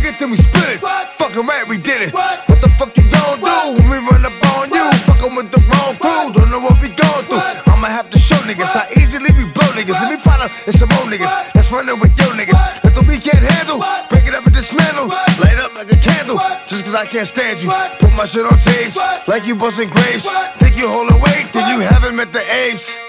it, then we split it. Fucking right, we did it. What the fuck you gon' do when we run up on you? Fucking with the wrong crew, don't know what we gon' through. I'ma have to show niggas how easily we blow niggas. Let me find out it's some more niggas that's running with yo niggas. That's what we can't handle. Break it up and dismantle. Light up like a candle. Just cause I can't stand you. Put my shit on tapes like you busting grapes. Think you holding weight, then you haven't met the apes.